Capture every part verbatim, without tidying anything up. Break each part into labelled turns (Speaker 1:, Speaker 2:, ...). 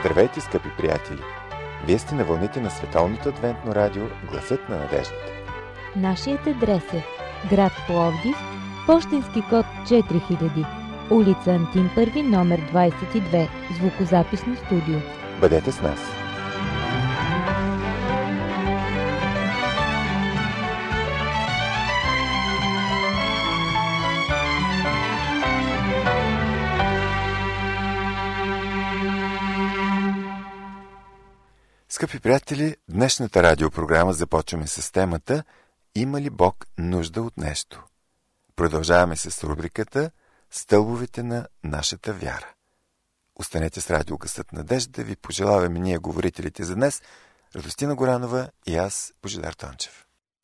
Speaker 1: Здравейте, скъпи приятели! Вие сте на вълните на Световното адвентно радио Гласът на надеждата.
Speaker 2: Нашият адрес е град Пловдив, пощенски код четири хиляди, улица Антим първи, номер двадесет и две, звукозаписно студио.
Speaker 1: Бъдете с нас! Скъпи приятели, днешната радиопрограма започваме с темата "Има ли Бог нужда от нещо?" Продължаваме с рубриката "Стълбовете на нашата вяра". Останете с радио Гласът на надеждата, ви пожелаваме ние говорителите за днес, Радостина Горанова и аз, Божидар Тончев.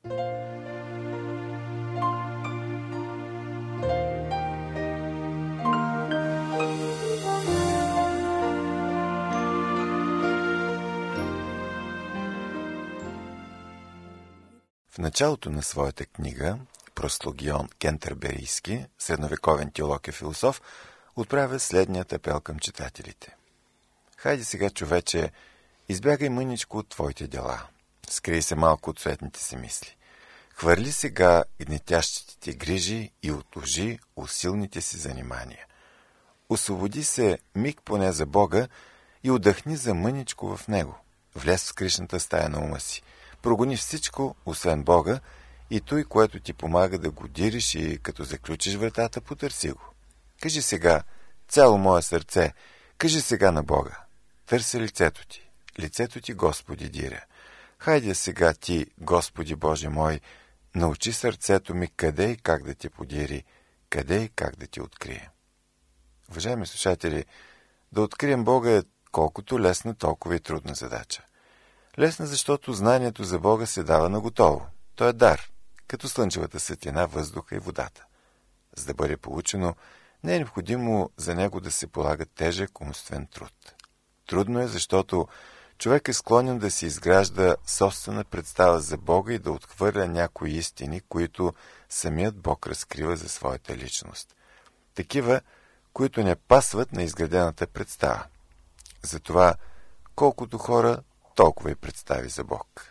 Speaker 1: В началото на своята книга Прослогион Кентерберийски, средновековен теолог и философ, отправя следният апел към читателите. Хайде сега, човече, избягай мъничко от твоите дела. Скрий се малко от суетните си мисли. Хвърли сега гнетящите ти грижи и отложи усилните си занимания. Освободи се миг поне за Бога и отдъхни за мъничко в Него. Влез в скришната стая на ума си. Прогони всичко, освен Бога, и той, което ти помага да го дириш, и като заключиш вратата, потърси го. Кажи сега, цяло мое сърце, кажи сега на Бога. Търся лицето ти, лицето ти, Господи, диря. Хайде сега ти, Господи Боже мой, научи сърцето ми къде и как да те подири, къде и как да ти открие. Уважаеми слушатели, да открием Бога е колкото лесна, толкова и трудна задача. Лесна, защото знанието за Бога се дава наготово. То е дар, като слънчевата светлина, въздуха и водата. За да бъде получено, не е необходимо за него да се полага тежък умствен труд. Трудно е, защото човек е склонен да се изгражда собствена представа за Бога и да отхвърля някои истини, които самият Бог разкрива за своята личност. Такива, които не пасват на изградената представа. Затова, колкото хора, толкова и представи за Бог.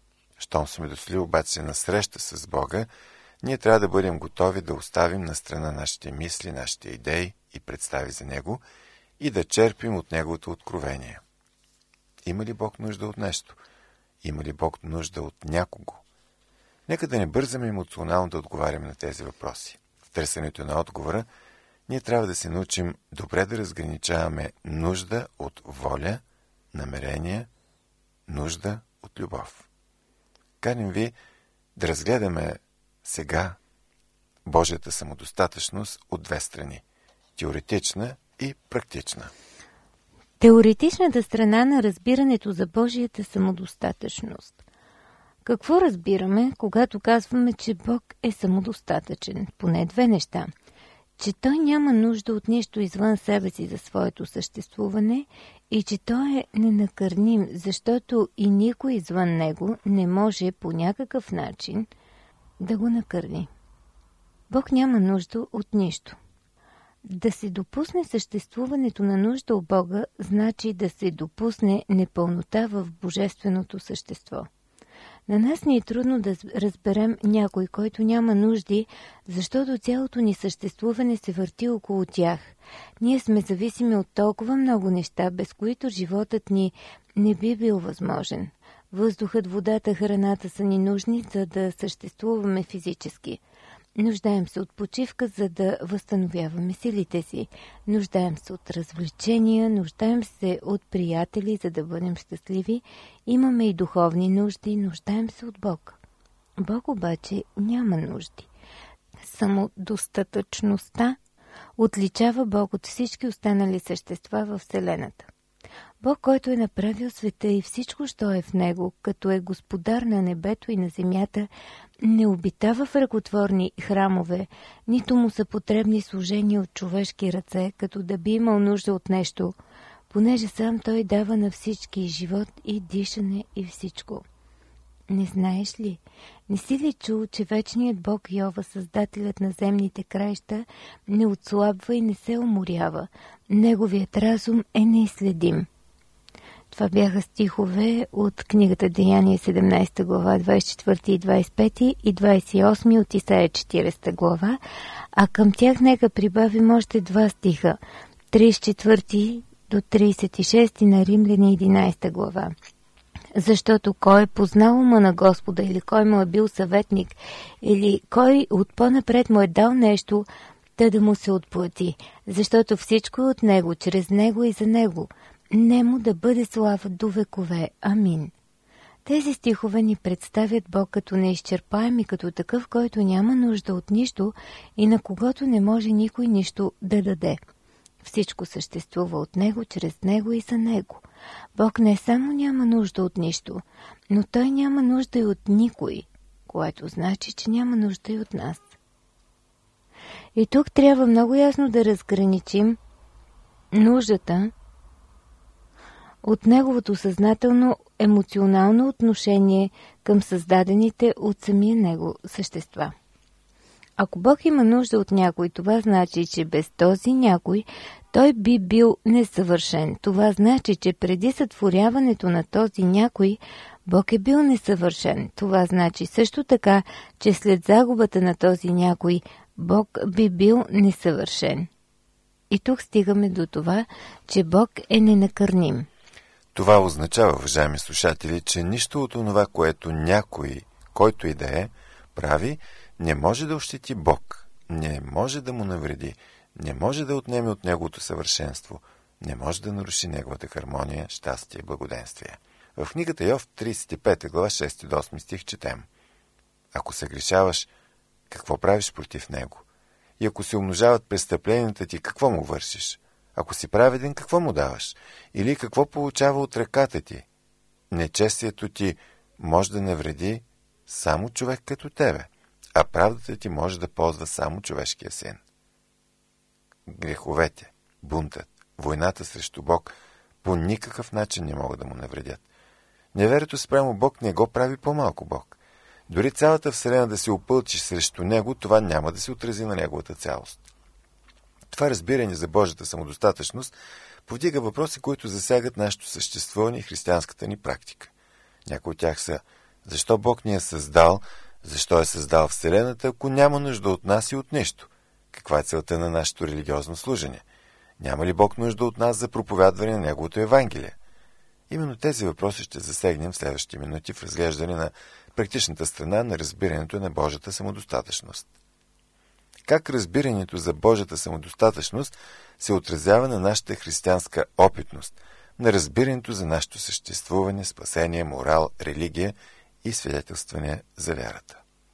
Speaker 1: Щом сме дошли обаче на среща с Бога, ние трябва да бъдем готови да оставим на страна нашите мисли, нашите идеи и представи за Него и да черпим от Неговото откровение. Има ли Бог нужда от нещо? Има ли Бог нужда от някого? Нека да не бързаме емоционално да отговаряме на тези въпроси. В търсенето на отговора ние трябва да се научим добре да разграничаваме нужда от воля, намерение, нужда от любов. Каним ви да разгледаме сега Божията самодостатъчност от две страни – теоретична и практична.
Speaker 2: Теоретичната страна на разбирането за Божията самодостатъчност. Какво разбираме, когато казваме, че Бог е самодостатъчен? Поне две неща. Че Той няма нужда от нищо извън себе си за своето съществуване и че Той е ненакърним, защото и никой извън Него не може по някакъв начин да го накърни. Бог няма нужда от нищо. Да се допусне съществуването на нужда от Бога, значи да се допусне непълнота в божественото същество. На нас ни е трудно да разберем някой, който няма нужди, защото цялото ни съществуване се върти около тях. Ние сме зависими от толкова много неща, без които животът ни не би бил възможен. Въздухът, водата, храната са ни нужни, за да съществуваме физически. Нуждаем се от почивка, за да възстановяваме силите си. Нуждаем се от развлечения, нуждаем се от приятели, за да бъдем щастливи. Имаме и духовни нужди, нуждаем се от Бог. Бог обаче няма нужди. Самодостатъчността отличава Бог от всички останали същества във Вселената. Бог, който е направил света и всичко, що е в него, като е господар на небето и на земята, не обитава в ръкотворни храмове, нито му са потребни служения от човешки ръце, като да би имал нужда от нещо, понеже сам Той дава на всички и живот, и дишане, и всичко. Не знаеш ли? Не си ли чул, че вечният Бог Йова, създателят на земните краища, не отслабва и не се уморява? Неговият разум е неизследим. Това бяха стихове от книгата Деяния седемнадесета глава, двадесет и четвърти и двадесет и пети и двадесет и осми от Исаия четиридесета глава, а към тях нека прибавим още два стиха, тридесет и четвърти до тридесет и шести на Римляни единадесета глава. Защото кой е познал ума на Господа, или кой му е бил съветник, или кой от по-напред му е дал нещо, та да му се отплати, защото всичко е от Него, чрез Него и за Него. Нему да бъде слава до векове. Амин. Тези стихове ни представят Бог като неизчерпаем и като такъв, който няма нужда от нищо и на когото не може никой нищо да даде. Всичко съществува от Него, чрез Него и за Него. Бог не само няма нужда от нищо, но Той няма нужда и от никой, което значи, че няма нужда и от нас. И тук трябва много ясно да разграничим нуждата от неговото съзнателно емоционално отношение към създадените от самия него същества. Ако Бог има нужда от някой, това значи, че без този някой той би бил несъвършен. Това значи, че преди сътворяването на този някой, Бог е бил несъвършен. Това значи също така, че след загубата на този някой, Бог би бил несъвършен. И тук стигаме до това, че Бог е ненакърним.
Speaker 1: Това означава, уважаеми слушатели, че нищо от онова, което някой, който и да е, прави, не може да ощети Бог, не може да му навреди, не може да отнеме от неговото съвършенство, не може да наруши неговата хармония, щастие и благоденствие. В книгата Йов, тридесет и пета глава, шести до осми стих четем: ако се грешаваш, какво правиш против него? И ако се умножават престъпленията ти, какво му вършиш? Ако си праведен, какво му даваш? Или какво получава от ръката ти? Нечестието ти може да навреди само човек като тебе, а правдата ти може да ползва само човешкия син. Греховете, бунтът, войната срещу Бог по никакъв начин не могат да му навредят. Неверието спрямо Бог не го прави по-малко Бог. Дори цялата вселена да се опълчи срещу него, това няма да се отрази на неговата цялост. Това разбиране за Божията самодостатъчност повдига въпроси, които засягат нашето съществуване и християнската ни практика. Някои от тях са: защо Бог ни е създал, защо е създал вселената, ако няма нужда от нас и от нищо? Каква е целта на нашето религиозно служене? Няма ли Бог нужда от нас за проповядване на Неговото Евангелие? Именно тези въпроси ще засегнем в следващите минути в разглеждане на практичната страна на разбирането на Божията самодостатъчност. Как разбирането за Божията самодостатъчност се отразява на нашата християнска опитност, на разбирането за нашето съществуване, спасение, морал, религия и свидетелстване за вярата.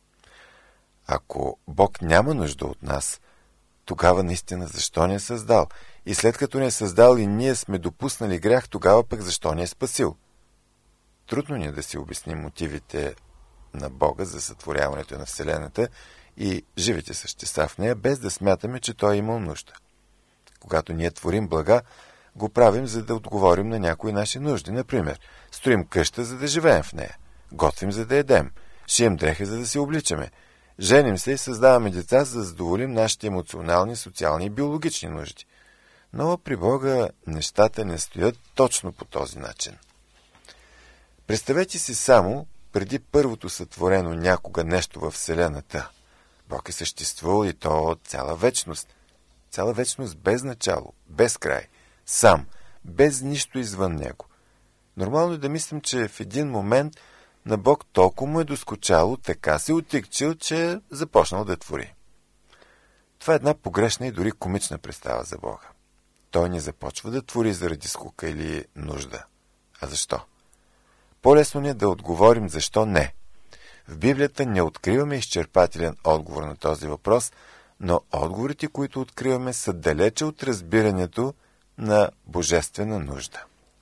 Speaker 1: Ако Бог няма нужда от нас, тогава наистина защо ни е създал? И след като ни е създал и ние сме допуснали грях, тогава пък защо ни е спасил? Трудно ни е да си обясним мотивите на Бога за сътворяването на Вселената и живите същества в нея, без да смятаме, че Той е имал нужда. Когато ние творим блага, го правим, за да отговорим на някои наши нужди. Например, строим къща, за да живеем в нея, готвим, за да едем, шием дреха, за да се обличаме, женим се и създаваме деца, за да задоволим нашите емоционални, социални и биологични нужди. Но при Бога нещата не стоят точно по този начин. Представете си само преди първото сътворено някога нещо във Вселената. Бог е съществувал и то цяла вечност. Цяла вечност без начало, без край, сам, без нищо извън него. Нормално е да мислим, че в един момент на Бог толкова му е доскочало, така се отекчил, че е започнал да твори. Това е една погрешна и дори комична представа за Бога. Той не започва да твори заради скука или нужда. А защо? По-лесно ни е да отговорим защо не. В Библията не откриваме изчерпателен отговор на този въпрос, но отговорите, които откриваме, са далече от разбирането на божествена нужда.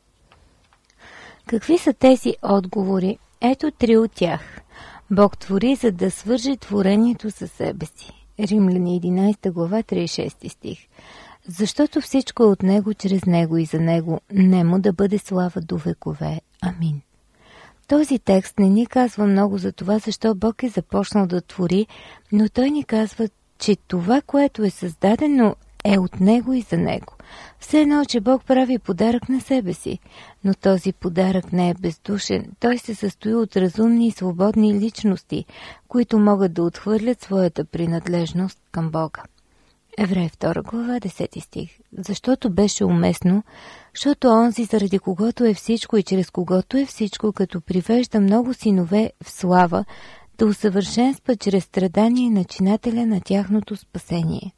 Speaker 2: Какви са тези отговори? Ето три от тях. Бог твори, за да свърже творението със себе си. Римляни единадесета глава, тридесет и шести стих. Защото всичко е от Него, чрез Него и за Него, нему да бъде слава до векове. Амин. Този текст не ни казва много за това, защо Бог е започнал да твори, но той ни казва, че това, което е създадено, е от него и за него. Все едно, че Бог прави подарък на себе си, но този подарък не е бездушен. Той се състои от разумни и свободни личности, които могат да отхвърлят своята принадлежност към Бога. Евреи втора глава, десети стих. Защото беше уместно, защото онзи, заради когото е всичко и чрез когото е всичко, като привежда много синове в слава, да усъвършенства чрез страдание начинателя на тяхното спасение.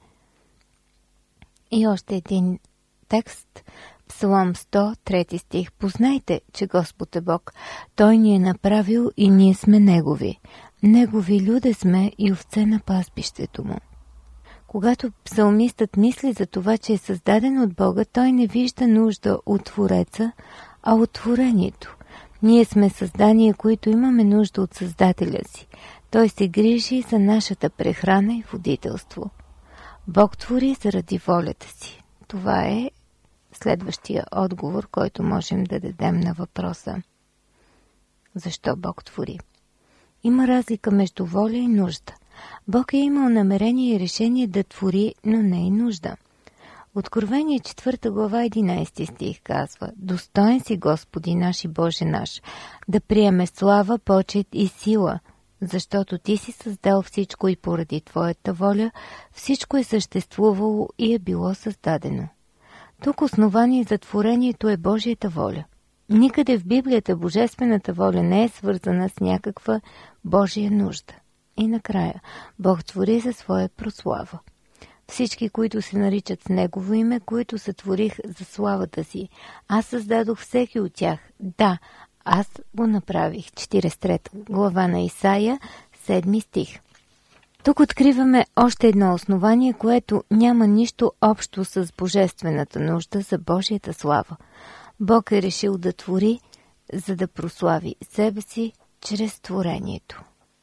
Speaker 2: И още един текст, Псалом сто, трети стих. Познайте, че Господ е Бог. Той ни е направил и ние сме Негови. Негови люде сме и овце на пастбището му. Когато псалмистът мисли за това, че е създаден от Бога, той не вижда нужда от Твореца, а от творението. Ние сме създания, които имаме нужда от Създателя си. Той се грижи за нашата прехрана и водителство. Бог твори заради волята си. Това е следващия отговор, който можем да дадем на въпроса. Защо Бог твори? Има разлика между воля и нужда. Бог е имал намерение и решение да твори, но не и нужда. Откровение четвърта глава, единайсети стих казва: Достоен си, Господи наш и Боже наш, да приеме слава, почет и сила, защото Ти си създал всичко и поради Твоята воля всичко е съществувало и е било създадено. Тук основание за творението е Божията воля. Никъде в Библията божествената воля не е свързана с някаква Божия нужда. И накрая, Бог твори за своя прослава. Всички, които се наричат с Негово име, които сътворих за славата си. Аз създадох всеки от тях. Да, аз го направих. четиридесет и трета глава на Исаия, седми стих. Тук откриваме още едно основание, което няма нищо общо с божествената нужда за Божията слава. Бог е решил да твори, за да прослави себе си чрез творението.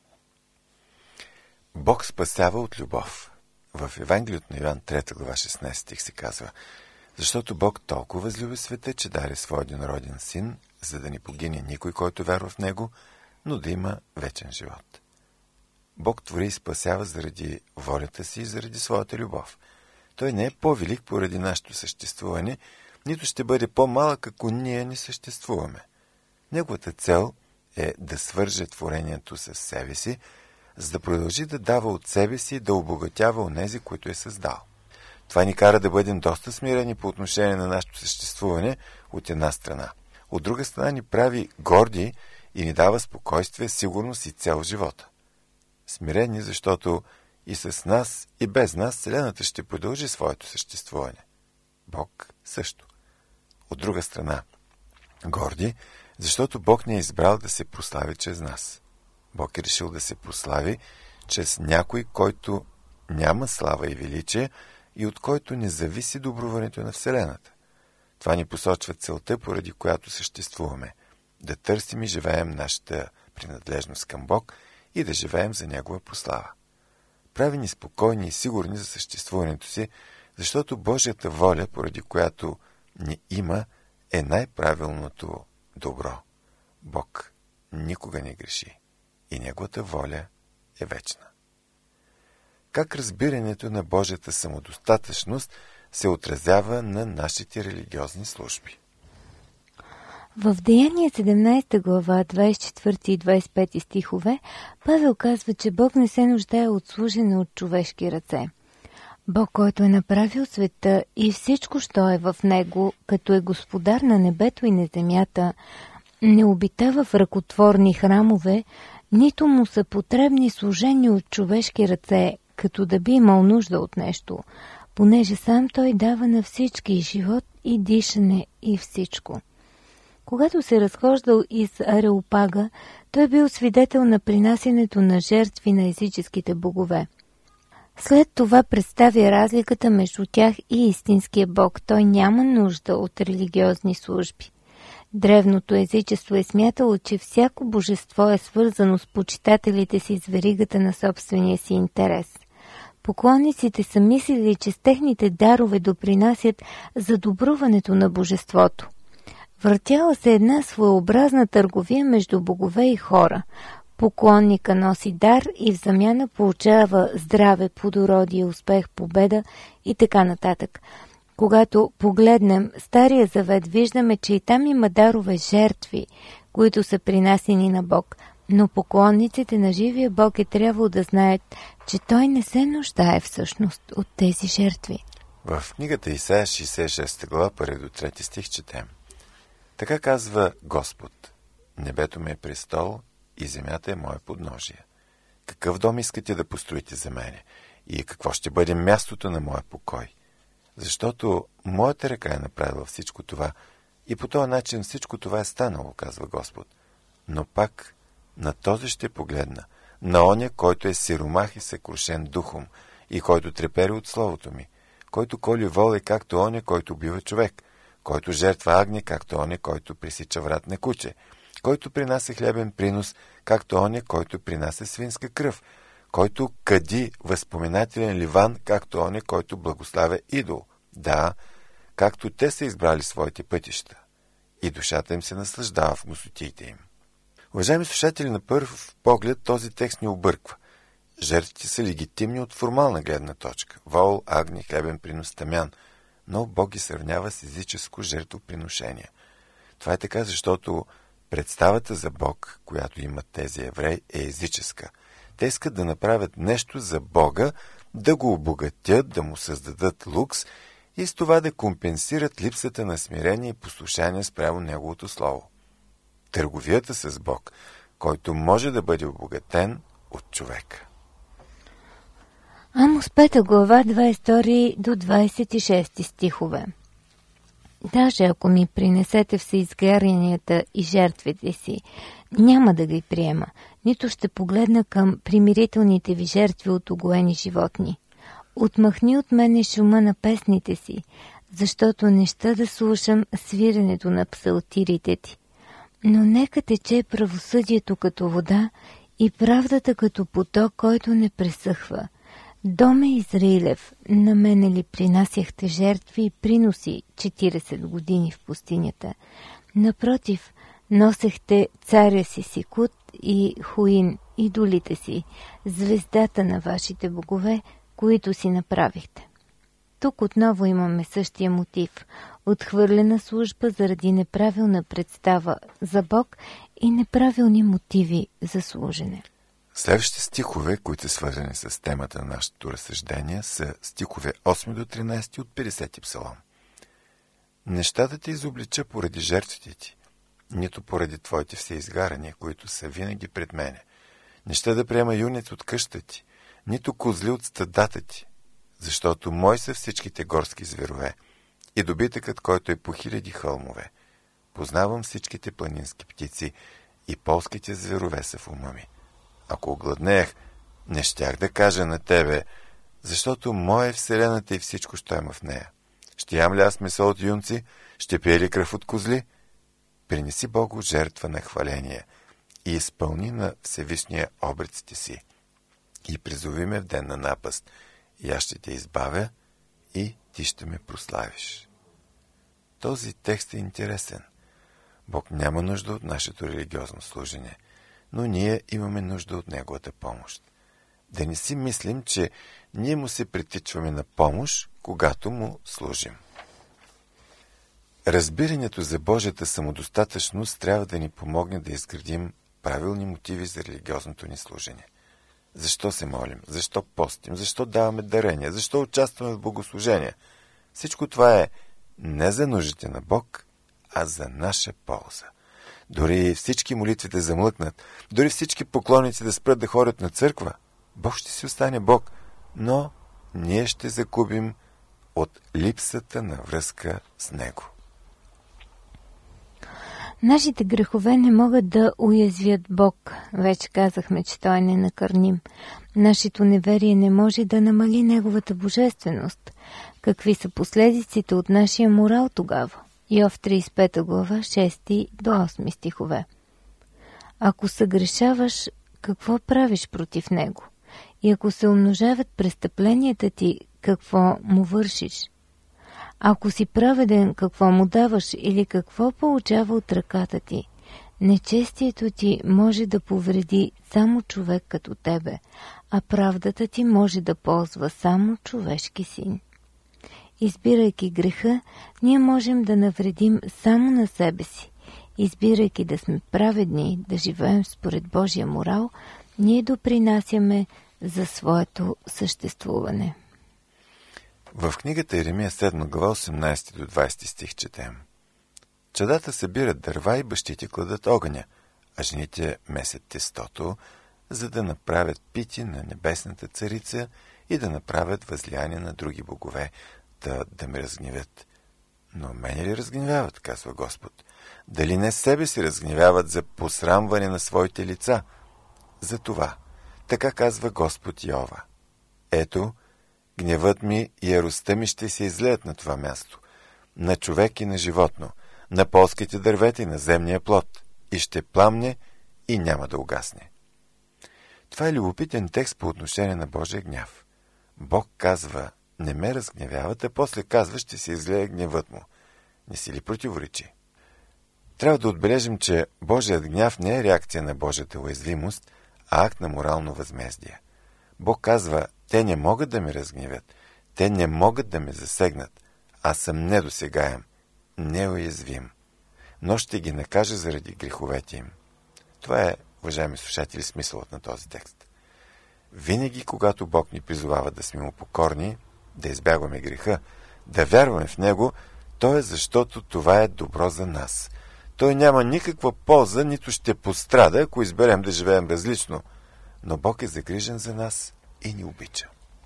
Speaker 1: Бог спасява от любов. В Евангелието на Йоан, трета глава, шестнайсети стих се казва: Защото Бог толкова възлюби света, че даде своя единороден син, за да не погине никой, който вярва в него, но да има вечен живот. Бог твори и спасява заради волята си и заради своята любов. Той не е по-велик поради нашето съществуване, нито ще бъде по-малък, ако ние не съществуваме. Неговата цел е да свърже творението с себе си, за да продължи да дава от себе си и да обогатява онези, които е създал. Това ни кара да бъдем доста смирени по отношение на нашето съществуване от една страна. От друга страна ни прави горди и ни дава спокойствие, сигурност и цел в живота. Смирени, защото и с нас, и без нас Вселената ще продължи своето съществуване. Бог също. От друга страна, горди, защото Бог ни е избрал да се прослави чрез нас. Бог е решил да се прослави чрез някой, който няма слава и величие и от който не зависи добруването на Вселената. Това ни посочва целта, поради която съществуваме – да търсим и живеем нашата принадлежност към Бог и да живеем за Негова прослава. Прави ни спокойни и сигурни за съществуването си, защото Божията воля, поради която ни има, е най-правилното добро. Бог никога не греши и Неговата воля е вечна. Как разбирането на Божията самодостатъчност се отразява на нашите религиозни служби?
Speaker 2: В Деяние седемнайсета глава, двайсет и четвърти и двайсет и пети стихове, Павел казва, че Бог не се нуждае от служене от човешки ръце. Бог, който е направил света и всичко, що е в него, като е господар на небето и на земята, не обитава в ръкотворни храмове, нито му са потребни служения от човешки ръце, като да би имал нужда от нещо, понеже сам той дава на всички живот и дишане и всичко. Когато се разхождал из Ареопага, той бил свидетел на принасянето на жертви на езическите богове. След това представя разликата между тях и истинския Бог. Той няма нужда от религиозни служби. Древното езичество е смятало, че всяко божество е свързано с почитателите си с веригата на собствения си интерес. Поклонниците са мислили, че с техните дарове допринасят за добруването на божеството. Въртяла се една своеобразна търговия между богове и хора. Поклонника носи дар и в замяна получава здраве, плодородие, успех, победа и така нататък. Когато погледнем Стария завет, виждаме, че и там има дарове жертви, които са принасени на Бог. Но поклонниците на живия Бог е трябвало да знаят, че Той не се нуждае всъщност от тези жертви.
Speaker 1: В книгата Исаия шейсет и шеста глава, първи до трети стих четем: Така казва Господ: Небето ми е престол и земята е мое подножие. Какъв дом искате да построите за мене? И какво ще бъде мястото на моя покой? Защото моята ръка е направила всичко това и по този начин всичко това е станало, казва Господ. Но пак на този ще погледна, на оня, който е сиромах и съкрушен духом и който трепери от словото ми, който коли воли както оня, който убива човек, който жертва агне както оня, който пресича врат на куче, който принася хлебен принос както оня, който принася свинска кръв, който кади възпоменателен ливан както оня, който благославя идол. Да, както те са избрали своите пътища и душата им се наслаждава в гносотиите им. Уважаеми слушатели, на първ поглед този текст ни обърква. Жертвите са легитимни от формална гледна точка. Вол, агни, хлебен принос, тамян. Но Бог ги сравнява с езическо жертвоприношение. Това е така, защото представата за Бог, която имат тези евреи, е езическа. Те искат да направят нещо за Бога, да го обогатят, да му създадат лукс и с това да компенсират липсата на смирение и послушание спрямо Неговото Слово. Търговията с Бог, който може да бъде обогатен от човека.
Speaker 2: Амос пета глава, двадесет и втори до двадесет и шести стихове. Даже ако ми принесете всеизгарянията и жертвите си, няма да ги приема, нито ще погледна към примирителните ви жертви от угоени животни. Отмахни от мене шума на песните си, защото не ща да слушам свиренето на псалтирите ти. Но нека тече правосъдието като вода и правдата като поток, който не пресъхва. Доме Израилев, на мене ли принасяхте жертви и приноси четиридесет години в пустинята? Напротив, носехте царя си Сикут и Хуин, идолите си, звездата на вашите богове, които си направихте. Тук отново имаме същия мотив – отхвърлена служба заради неправилна представа за Бог и неправилни мотиви за служене.
Speaker 1: Следващите стихове, които са свързани с темата на нашето разсъждение, са стихове осми до тринадесети от петдесети псалом. Нещата те изоблича поради жертвите ти, нито поради твоите всеизгарания, които са винаги пред мене. Неща да приема юнец от къща ти, нито козли от стадата ти, защото мои са всичките горски зверове и добитъкът, който е по хиляди хълмове. Познавам всичките планински птици и полските зверове са в ума ми. Ако огладнех, не щях да кажа на тебе, защото моя е вселената и всичко, що има в нея. Ще ям ли аз месо от юнци? Ще пие ли кръв от козли? Принеси Богу жертва на хваление и изпълни на Всевишния обреците си. И призови ме в ден на напаст, и аз ще те избавя, и ти ще ме прославиш. Този текст е интересен. Бог няма нужда от нашето религиозно служение, но ние имаме нужда от Неговата помощ. Да не си мислим, че ние му се притичваме на помощ, когато му служим. Разбирането за Божията самодостатъчност трябва да ни помогне да изградим правилни мотиви за религиозното ни служение. Защо се молим? Защо постим? Защо даваме дарения? Защо участваме в богослужения? Всичко това е не за нуждите на Бог, а за наша полза. Дори всички молитви да замлъкнат, дори всички поклонници да спрат да ходят на църква, Бог ще си остане Бог, но ние ще загубим от липсата на връзка с Него.
Speaker 2: Нашите грехове не могат да уязвят Бог. Вече казахме, че Той е ненакърним. Нашето неверие не може да намали Неговата божественост. Какви са последиците от нашия морал тогава? Йов тридесет и пета глава, шести до осми стихове. Ако съгрешаваш, какво правиш против Него? И ако се умножават престъпленията ти, какво му вършиш? Ако си праведен, какво му даваш или какво получава от ръката ти? Нечестието ти може да повреди само човек като тебе, а правдата ти може да ползва само човешки син. Избирайки греха, ние можем да навредим само на себе си. Избирайки да сме праведни, да живеем според Божия морал, ние допринасяме за своето съществуване.
Speaker 1: В книгата Еремия седма глава осемнайсети до двайсети стих четем: Чадата събират дърва и бащите кладат огъня, а жените месят тестото, за да направят пити на небесната царица и да направят възлияние на други богове, да, да ме разгневят. Но мене ли разгневяват, казва Господ? Дали не себе си разгневяват за посрамване на своите лица? За това, така казва Господ Йова: Ето, гневът ми и яростта ми ще се излеят на това място, на човек и на животно, на полските дървета и на земния плод, и ще пламне и няма да угасне. Това е любопитен текст по отношение на Божия гняв. Бог казва: не ме разгневяват, а после казва: ще се излее гневът му. Не си ли противоречи? Трябва да отбележим, че Божият гняв не е реакция на Божията уязвимост, а акт на морално възмездие. Бог казва: те не могат да ме разгневят, те не могат да ме засегнат, аз съм недосегаем, неуязвим, но ще ги накажа заради греховете им. Това е, уважаеми слушатели, смисълът на този текст. Винаги, когато Бог ни призовава да сме му покорни, да избягваме греха, да вярваме в Него, то е защото това е добро за нас. Той няма никаква полза, нито ще пострада, ако изберем да живеем различно, но Бог е загрижен за нас и ни обича.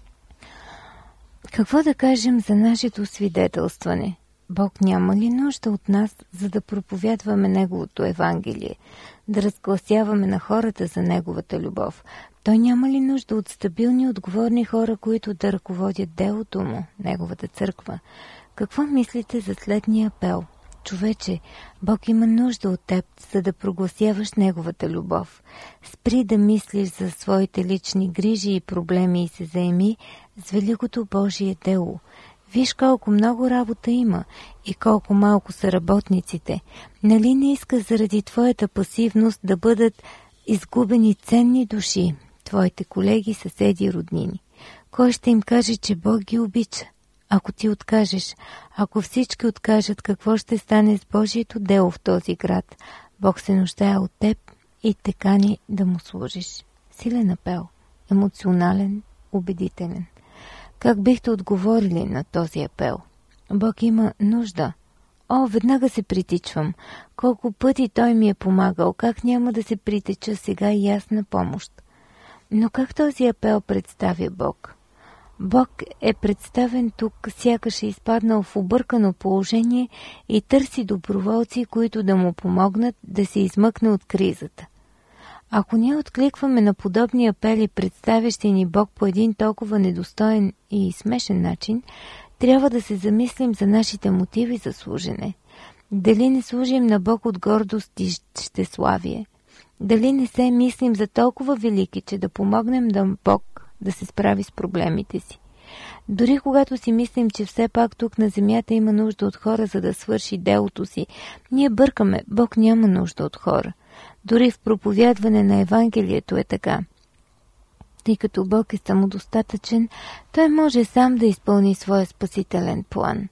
Speaker 2: Какво да кажем за нашето свидетелстване? Бог няма ли нужда от нас, за да проповядваме Неговото Евангелие, да разгласяваме на хората за Неговата любов? Той няма ли нужда от стабилни, отговорни хора, които да ръководят делото му, Неговата църква? Какво мислите за следния апел? Човече, Бог има нужда от теб, за да прогласяваш Неговата любов. Спри да мислиш за своите лични грижи и проблеми и се заеми с великото Божие дело. Виж колко много работа има и колко малко са работниците. Нали не иска заради твоята пасивност да бъдат изгубени ценни души, твоите колеги, съседи и роднини? Кой ще им каже, че Бог ги обича? Ако ти откажеш, ако всички откажат, какво ще стане с Божието дело в този град? Бог се нуждае от теб и те кани да му служиш. Силен апел, емоционален, убедителен. Как бихте отговорили на този апел? Бог има нужда. О, веднага се притичвам. Колко пъти Той ми е помагал, как няма да се притеча сега и аз на помощ. Но как този апел представя Бог? Бог е представен тук, сякаш е изпаднал в объркано положение и търси доброволци, които да му помогнат да се измъкне от кризата. Ако ние откликваме на подобни апели, представящи ни Бог по един толкова недостоен и смешен начин, трябва да се замислим за нашите мотиви за служене. Дали не служим на Бог от гордост и щеславие? Дали не се мислим за толкова велики, че да помогнем на Бог да се справи с проблемите си? Дори когато си мислим, че все пак тук на земята има нужда от хора, за да свърши делото си, ние бъркаме, Бог няма нужда от хора. Дори в проповядване на Евангелието е така. Тъй като Бог е самодостатъчен, Той може сам да изпълни своя спасителен план.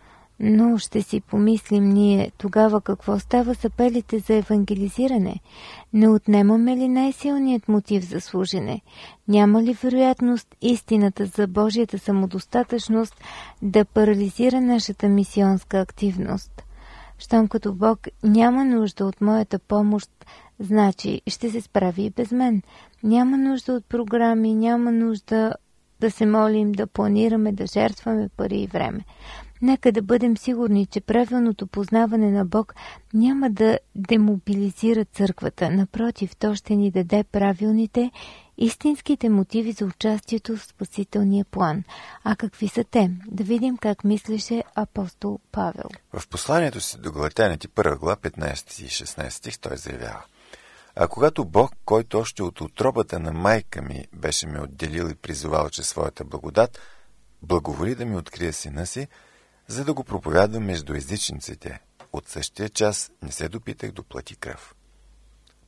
Speaker 2: Но ще си помислим ние, тогава какво става с апелите за евангелизиране? Не отнемаме ли най-силният мотив за служене? Няма ли вероятност истината за Божията самодостатъчност да парализира нашата мисионска активност? Щом като Бог няма нужда от моята помощ, значи ще се справи и без мен. Няма нужда от програми, няма нужда да се молим, да планираме, да жертваме пари и време. Нека да бъдем сигурни, че правилното познаване на Бог няма да демобилизира църквата. Напротив, то ще ни даде правилните, истинските мотиви за участието в спасителния план. А какви са те? Да видим как мислеше апостол Павел.
Speaker 1: В посланието си до Галатяните, първа глава, петнайсети и шестнайсети стих, той заявява: А когато Бог, който още от утробата на майка ми беше ме отделил и призовал чрез своята благодат, благоволи да ми открие сина си, за да го проповядвам между езичниците, от същия час не се допитах до плът и кръв.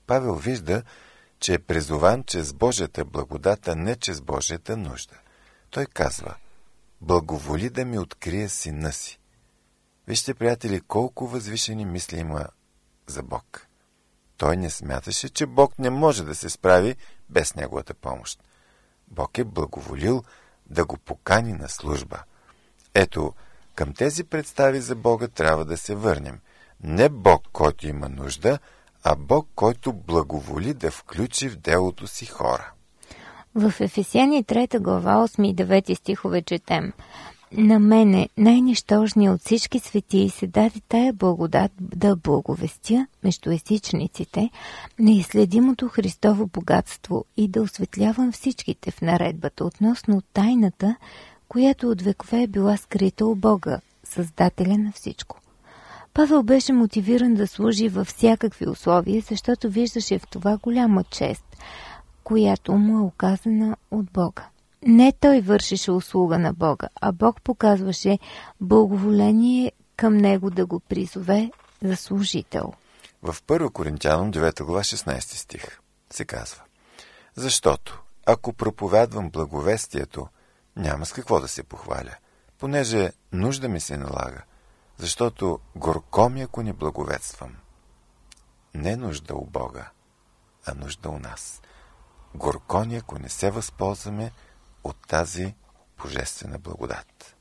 Speaker 1: Павел вижда, че е призован чрез Божията благодат, а не чрез Божията нужда. Той казва: благоволи да ми открие сина си. Вижте, приятели, колко възвишени мисли има за Бог. Той не смяташе, че Бог не може да се справи без неговата помощ. Бог е благоволил да го покани на служба. Ето, към тези представи за Бога трябва да се върнем. Не Бог, който има нужда, а Бог, който благоволи да включи в делото си хора.
Speaker 2: В Ефесяни трета глава осми и девети стихове четем: на мене, най-нищожния от всички светии, се даде тая благодат да благовестя между езичниците неизследимото Христово богатство и да осветлявам всичките в наредбата относно тайната, която от векове е била скрита у Бога, Създателя на всичко. Павел беше мотивиран да служи във всякакви условия, защото виждаше в това голяма чест, която му е оказана от Бога. Не той вършеше услуга на Бога, а Бог показваше благоволение към него да го призове за служител.
Speaker 1: В първо Коринтяном девета глава шестнайсети стих се казва: защото, ако проповядвам благовестието, няма с какво да се похваля, понеже нужда ми се налага, защото горко ми, ако не благовестствам. Не нужда у Бога, а нужда у нас. Горко ни, ако не се възползваме от тази божествена благодат.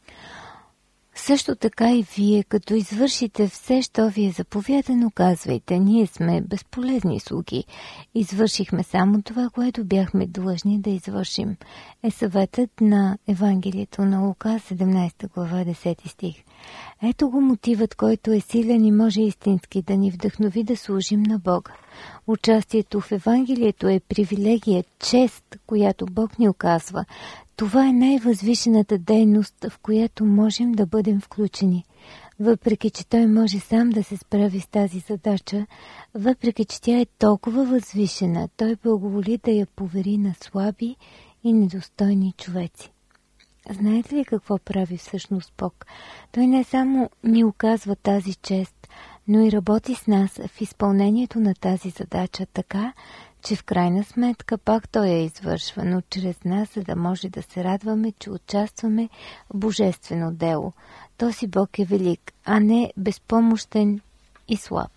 Speaker 2: Също така и вие, като извършите все, що ви е заповядано, казвайте: ние сме безполезни слуги. Извършихме само това, което бяхме длъжни да извършим. Е съветът на Евангелието на Лука, седемнайсета глава, десети стих. Ето го мотивът, който е силен и може истински да ни вдъхнови да служим на Бога. Участието в Евангелието е привилегия, чест, която Бог ни оказва. Това е най-възвишената дейност, в която можем да бъдем включени. Въпреки че Той може сам да се справи с тази задача, въпреки че тя е толкова възвишена, Той благоволи да я повери на слаби и недостойни човеци. Знаете ли какво прави всъщност Бог? Той не само ни оказва тази чест, но и работи с нас в изпълнението на тази задача така, че в крайна сметка пак Той я извършва, но чрез нас, за да може да се радваме, че участваме в божествено дело. Този Бог е велик, а не безпомощен и слаб.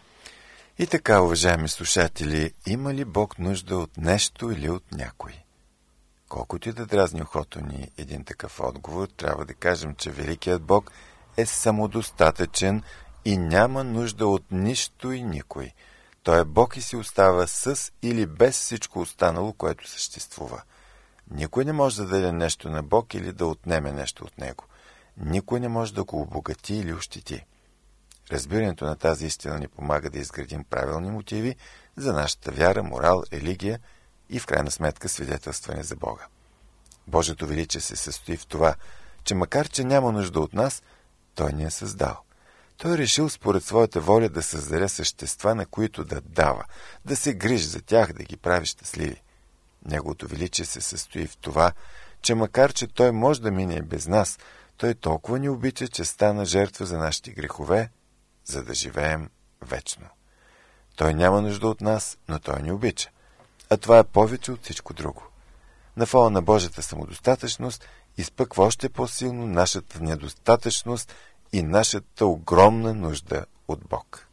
Speaker 1: И така, уважаеми слушатели, има ли Бог нужда от нещо или от някой? Колкото и да дразни ухото ни един такъв отговор, трябва да кажем, че великият Бог е самодостатъчен и няма нужда от нищо и никой. Той е Бог и си остава с или без всичко останало, което съществува. Никой не може да даде нещо на Бог или да отнеме нещо от Него. Никой не може да го обогати или ощети. Разбирането на тази истина ни помага да изградим правилни мотиви за нашата вяра, морал, религия и в крайна сметка свидетелстване за Бога. Божието величие се състои в това, че макар че няма нужда от нас, Той ни е създал. Той е решил според своята воля да създаде същества, на които да дава, да се грижи за тях, да ги прави щастливи. Неговото величие се състои в това, че макар че Той може да мине без нас, Той толкова ни обича, че стана жертва за нашите грехове, за да живеем вечно. Той няма нужда от нас, но Той ни обича. А това е повече от всичко друго. На фона на Божията самодостатъчност изпъква още по-силно нашата недостатъчност и нашата огромна нужда от Бог.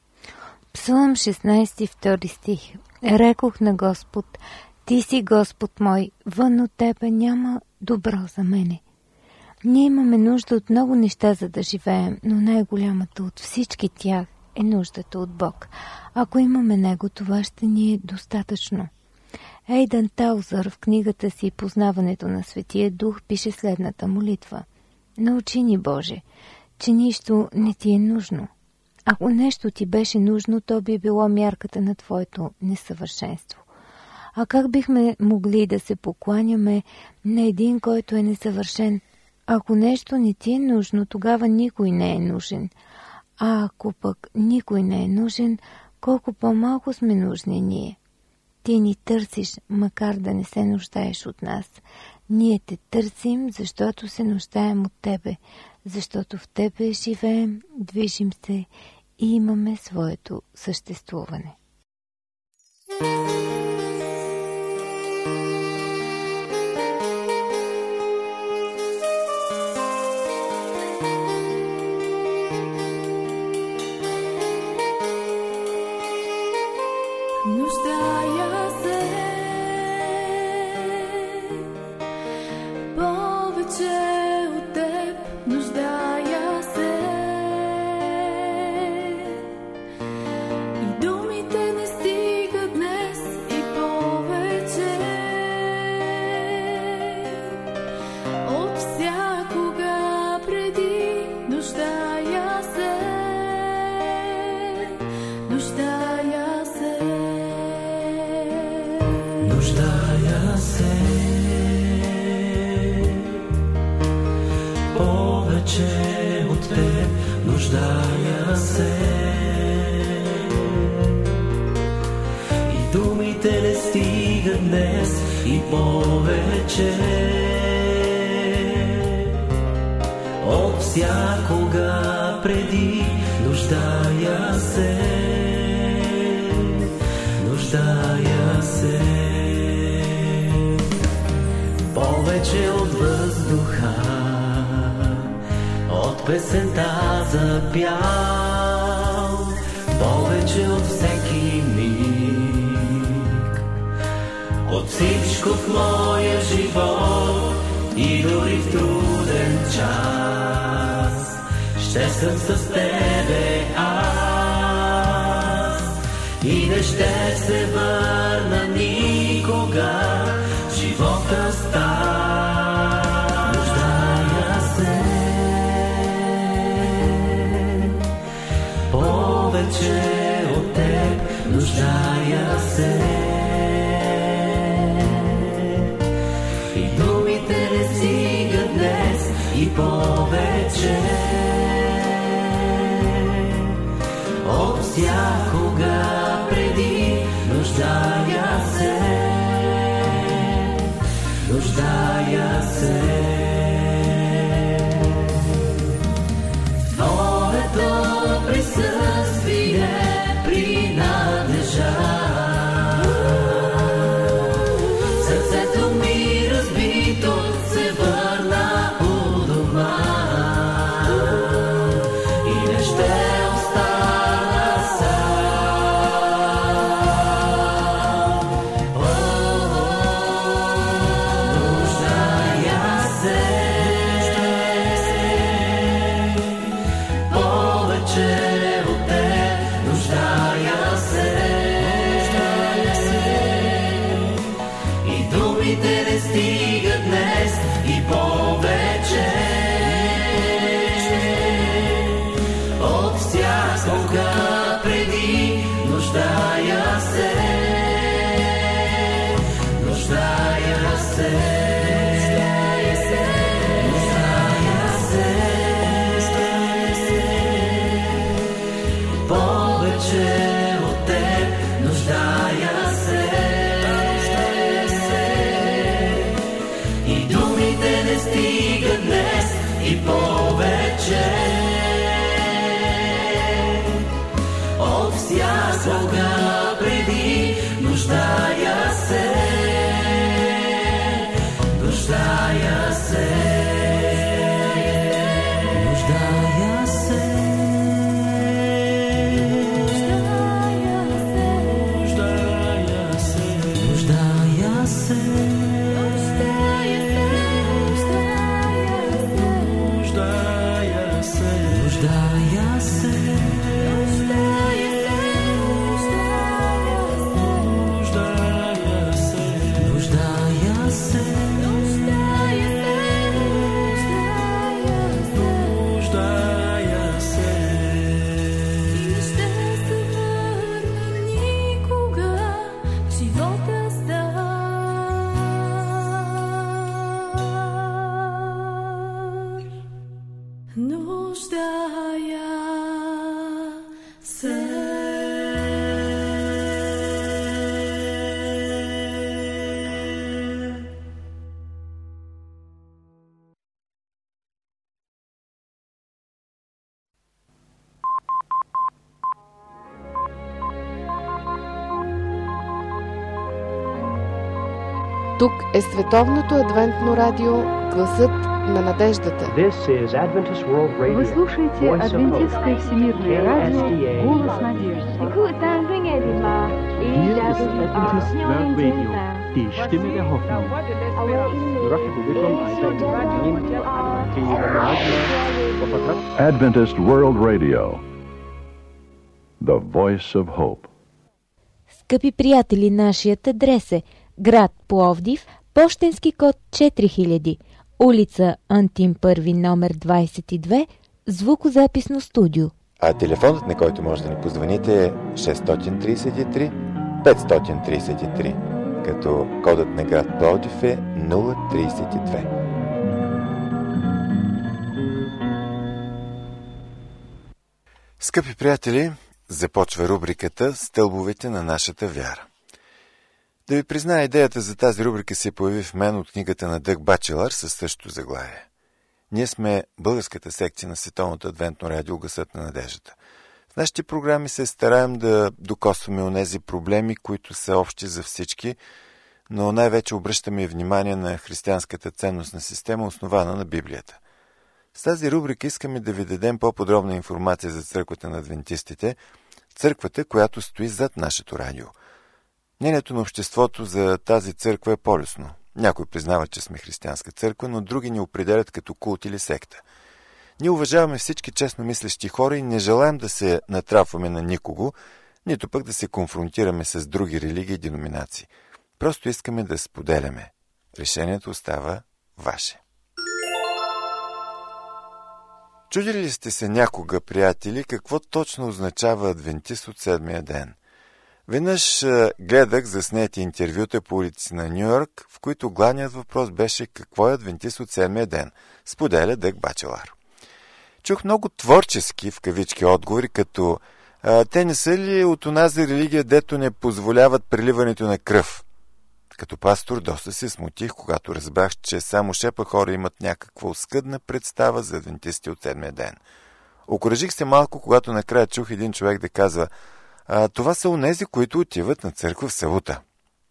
Speaker 2: Псалом шестнайсети, втори стих. Рекох на Господ: Ти си Господ мой, вън от Тебе няма добро за мене. Ние имаме нужда от много неща, за да живеем, но най-голямата от всички тях е нуждата от Бог. Ако имаме Него, това ще ни е достатъчно. Ейдан Таузър в книгата си "Познаването на Светия Дух" пише следната молитва: Научи ни, Боже, че нищо не ти е нужно. Ако нещо ти беше нужно, то би било мярката на твоето несъвършенство. А как бихме могли да се покланяме на един, който е несъвършен? Ако нещо не ти е нужно, тогава никой не е нужен. А ако пък никой не е нужен, колко по-малко сме нужни ние. Ти ни търсиш, макар да не се нуждаеш от нас. Ние те търсим, защото се нуждаем от Тебе, защото в Тебе живеем, движим се и имаме своето съществуване.
Speaker 3: Нуждая се повече от теб, нуждая се и думите не стигат днес и повече от всякога преди, нуждая се, нуждая се.
Speaker 4: Нуждая се повече от теб, нуждая се и думите не стигат днес и повече от всякога преди, нуждая се, нуждая се. Повече от въздуха, от песента запял, повече от всеки миг, от всичко в моя живот и дори в труден час, ще съм с тебе аз и не ще се върна никога. Живота стар, нуждая се повече от теб, нуждая се и думите не стигат днес и повече от всякога преди, нуждая се, нуждая се. Твоето присъствие принадлежа. Сърцето ми разбито се върна у дома и не ще остана сам. Нуждая се повече от теб, нуждая се и думите не стигат днес и повече от всякога преди, нуждая се, нуждая се, нуждая се, повече от теб, нуждая се и думите не стигат днес и повече от всякога преди, нуждая се, нуждая се, нуждая се.
Speaker 3: Живота стар.
Speaker 5: Тук е Световното адвентно радио Гласът на надеждата.
Speaker 6: Вы слушаете Адвентистское всемирное радио Голос надежды.
Speaker 7: Adventist World Radio, the voice of hope.
Speaker 2: Скъпи приятели, нашият адрес е град Пловдив, пощенски код четири хиляди, улица Антим първи, номер двадесет и две, звукозаписно студио.
Speaker 1: А телефонът, на който може да ни позвоните, е шест три три пет три три, като кодът на град Пловдив е нула тридесет и две. Скъпи приятели, започва рубриката «Стълбовете на нашата вяра». Да ви призная, идеята за тази рубрика се появи в мен от книгата на Дъг Бачелър със същото заглавие. Ние сме българската секция на Световното адвентно радио Гласът на надеждата. В нашите програми се стараем да докосваме онези проблеми, които са общи за всички, но най-вече обръщаме внимание на християнската ценностна система, основана на Библията. С тази рубрика искаме да ви дадем по-подробна информация за църквата на адвентистите, църквата, която стои зад нашето радио. Мнението на обществото за тази църква е полюсно. Някой признава, че сме християнска църква, но други ни определят като култ или секта. Ние уважаваме всички честно мислещи хора и не желаем да се натрапваме на никого, нито пък да се конфронтираме с други религии и деноминации. Просто искаме да споделяме. Решението остава ваше. Чудили ли сте се някога, приятели, какво точно означава адвентист от седмия ден? Веднъж гледах заснети интервюта по улици на Ню-Йорк, в които главният въпрос беше какво е адвентист от седмия ден, споделя Дъг Бачелър. Чух много творчески, в кавички, отговори, като а, те не са ли от онази религия, дето не позволяват преливането на кръв? Като пастор доста се смутих, когато разбрах, че само шепа хора имат някаква оскъдна представа за адвентисти от седмия ден. Окуражих се малко, когато накрая чух един човек да казва: а, това са онези, които отиват на църква в събота.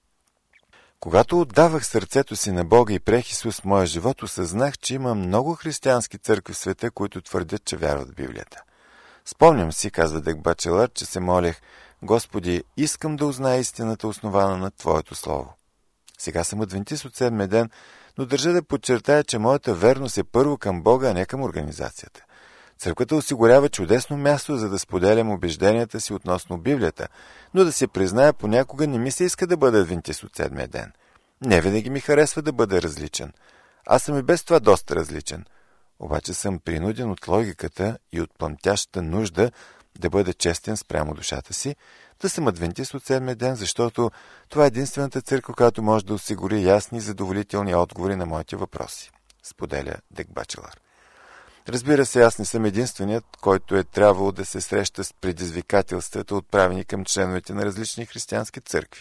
Speaker 1: Когато отдавах сърцето си на Бога и приех Исус в моя живот, осъзнах, че има много християнски църкви в света, които твърдят, че вярват в Библията. Спомням си, казва Дъг Бачелър, че се молех: Господи, искам да узная истината, основана на Твоето Слово. Сега съм адвентист от седмия ден, но държа да подчертая, че моята верност е първо към Бога, а не към организацията. Църквата осигурява чудесно място, за да споделям убежденията си относно Библията, но да се призная, понякога не ми се иска да бъда адвентист от седмия ден. Не винаги ми харесва да бъда различен. Аз съм и без това доста различен. Обаче съм принуден от логиката и от пламтящата нужда да бъда честен спрямо душата си, да съм адвентист от седмия ден, защото това е единствената църква, която може да осигури ясни и задоволителни отговори на моите въпроси, споделя Дъг Бачелър. Разбира се, аз не съм единственият, който е трябвало да се среща с предизвикателствата, отправени към членовете на различни християнски църкви.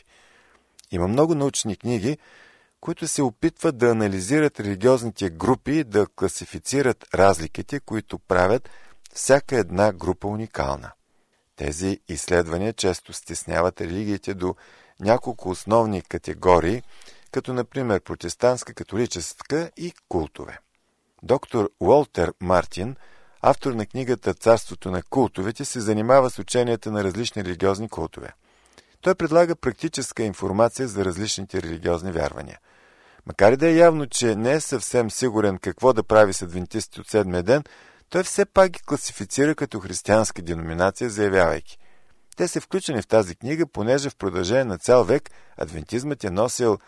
Speaker 1: Има много научни книги, които се опитват да анализират религиозните групи и да класифицират разликите, които правят всяка една група уникална. Тези изследвания често стесняват религиите до няколко основни категории, като например протестантска, католическа и култове. Доктор Уолтер Мартин, автор на книгата «Царството на култовете», се занимава с ученията на различни религиозни култове. Той предлага практическа информация за различните религиозни вярвания. Макар и да е явно, че не е съвсем сигурен какво да прави с адвентистите от седмия ден, той все пак ги класифицира като християнска деноминация, заявявайки: те са включени в тази книга, понеже в продължение на цял век адвентизмът е носил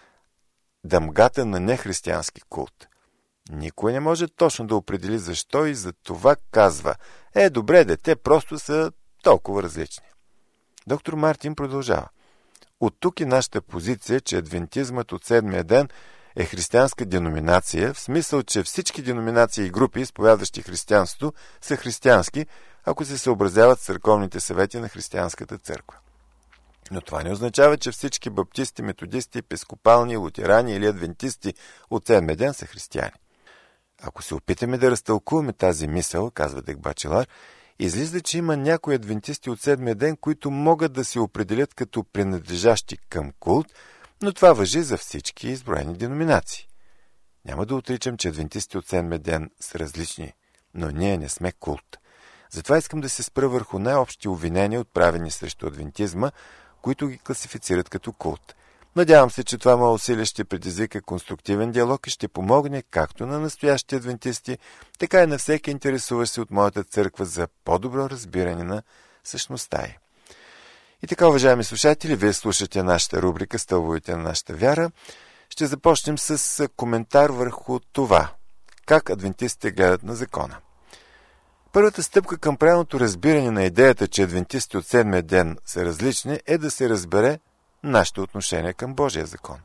Speaker 1: дамгата на нехристиянски култ. Никой не може точно да определи защо и за това казва: е, добре, дете, просто са толкова различни. Доктор Мартин продължава: от тук и нашата позиция, че адвентизмът от седмия ден е християнска деноминация, в смисъл, че всички деноминации и групи, изповядващи християнството, са християнски, ако се съобразяват с църковните съвети на християнската църква. Но това не означава, че всички баптисти, методисти, епископални, лутерани или адвентисти от седмия ден са християни. Ако се опитаме да разтълкуваме тази мисъл, казва Дъг Бачелър, излиза, че има някои адвентисти от седмия ден, които могат да се определят като принадлежащи към култ, Но това важи за всички изброени деноминации. Няма да отричам, че адвентистите от седмия ден са различни, но ние не сме култ. Затова искам да се спра върху най-общи обвинения, отправени срещу адвентизма, които ги класифицират като култ. Надявам се, че това мое усилие ще предизвика конструктивен диалог и ще помогне както на настоящите адвентисти, така и на всеки интересуващ се от моята църква за по-добро разбиране на същността й. И така, уважаеми слушатели, вие слушате нашата рубрика «Стълбовете на нашата вяра». Ще започнем с коментар върху това, как адвентистите гледат на закона. Първата стъпка към правилното разбиране на идеята, че адвентистите от седмия ден са различни, е да се разбере нашето отношение към Божия закон.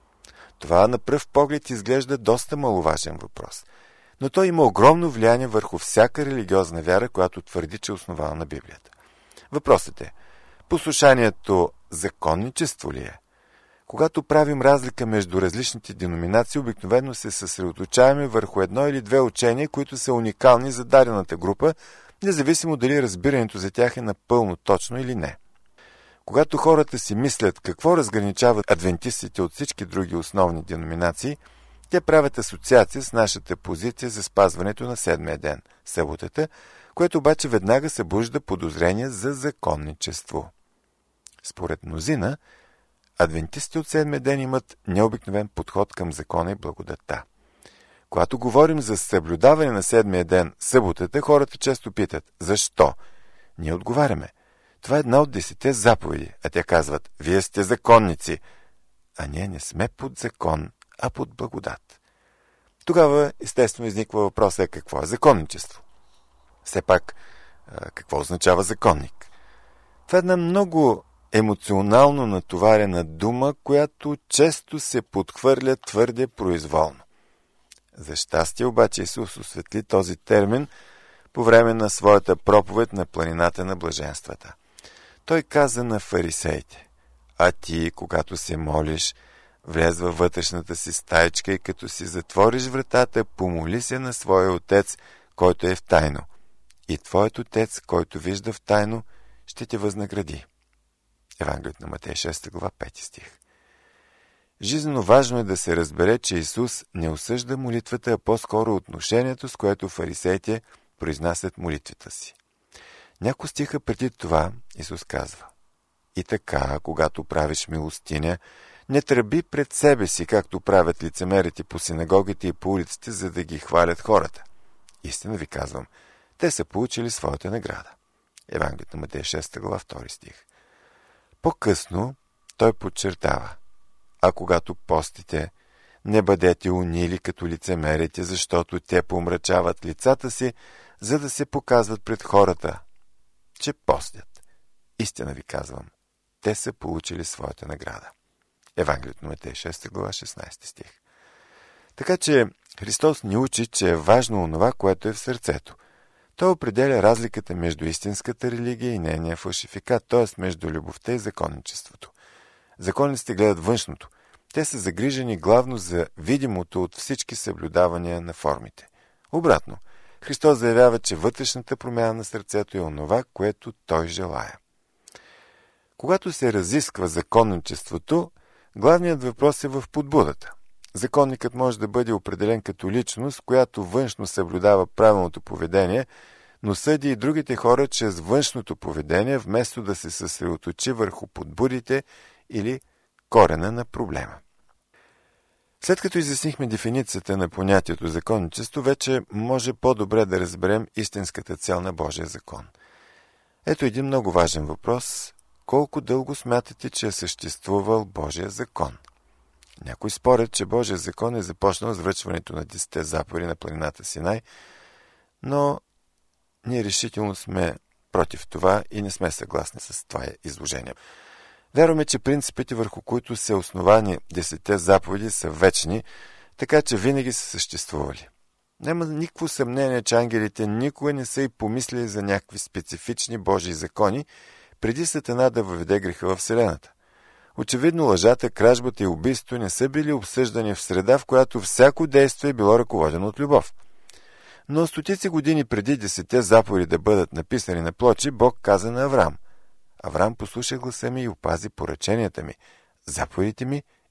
Speaker 1: Това на пръв поглед изглежда доста маловажен въпрос, но той има огромно влияние върху всяка религиозна вяра, която твърди, че е основана на Библията. Въпросът е, послушанието законничество ли е? Когато правим разлика между различните деноминации, обикновено се съсредоточаваме върху едно или две учения, които са уникални за дадената група, независимо дали разбирането за тях е напълно точно или не. Когато хората си мислят какво разграничават адвентистите от всички други основни деноминации, те правят асоциация с нашата позиция за спазването на седмия ден, съботата, което обаче веднага събужда подозрение за законничество. Според мнозина, адвентистите от седмия ден имат необикновен подход към закона и благодатта. Когато говорим за съблюдаване на седмия ден, съботата, хората често питат, защо? Ние отговаряме. Това е една от десетте заповеди, а те казват, вие сте законници, а ние не сме под закон, а под благодат. Тогава, естествено, изниква въпроса, какво е законничество? Все пак, какво означава законник? Това е една много емоционално натоварена дума, която често се подхвърля твърде произволно. За щастие обаче Исус осветли този термин по време на своята проповед на планината на блаженствата. Той каза на фарисеите, а ти, когато се молиш, влез във вътрешната си стаичка и като си затвориш вратата, помоли се на своя отец, който е в тайно. И твоят отец, който вижда в тайно, ще те възнагради. Евангелието на Матей шеста глава пети стих. Жизнено важно е да се разбере, че Исус не осъжда молитвата, а по-скоро отношението, с което фарисеите произнасят молитвата си. Няколко стиха преди това Исус казва: и така, когато правиш милостиня, не тръби пред себе си, както правят лицемерите по синагогите и по улиците, за да ги хвалят хората. Истина ви казвам, те са получили своята награда. Евангелието на Матей шеста глава втори стих. По-късно той подчертава: а когато постите, не бъдете унили като лицемерите, защото те помрачават лицата си, за да се показват пред хората, че постят. Истина ви казвам, те са получили своята награда. Евангелието на Матей шеста глава шестнадесети стих. Така че Христос ни учи, че е важно онова, което е в сърцето. Той определя разликата между истинската религия и нейния фалшификат, т.е. между любовта и законничеството. Законниците гледат външното. Те са загрижени главно за видимото от всички съблюдавания на формите. Обратно, Христос заявява, че вътрешната промяна на сърцето е онова, което Той желая. Когато се разисква законничеството, главният въпрос е в подбудата. Законникът може да бъде определен като личност, която външно съблюдава правилното поведение, но съди и другите хора чрез външното поведение, вместо да се съсредоточи върху подбудите или корена на проблема. След като изяснихме дефиницията на понятието законничество, вече може по-добре да разберем истинската цел на Божия закон. Ето един много важен въпрос. Колко дълго смятате, че е съществувал Божия закон? Някой спорят, че Божия закон е започнал с връчването на десетте заповеди на планината Синай, но ние решително сме против това и не сме съгласни с това изложение. Вярваме, че принципите, върху които са основани десетте заповеди, са вечни, така че винаги са съществували. Няма никакво съмнение, че ангелите никога не са и помислили за някакви специфични Божии закони, преди Сатана да въведе греха във Вселената. Очевидно лъжата, кражбата и убийството не са били обсъждани в среда, в която всяко действие е било ръководено от любов. Но стотици години преди десетте заповеди да бъдат написани на плочи, Бог каза на Авраам: Авраам послуша гласа ми и опази поръченията ми, заповедите ми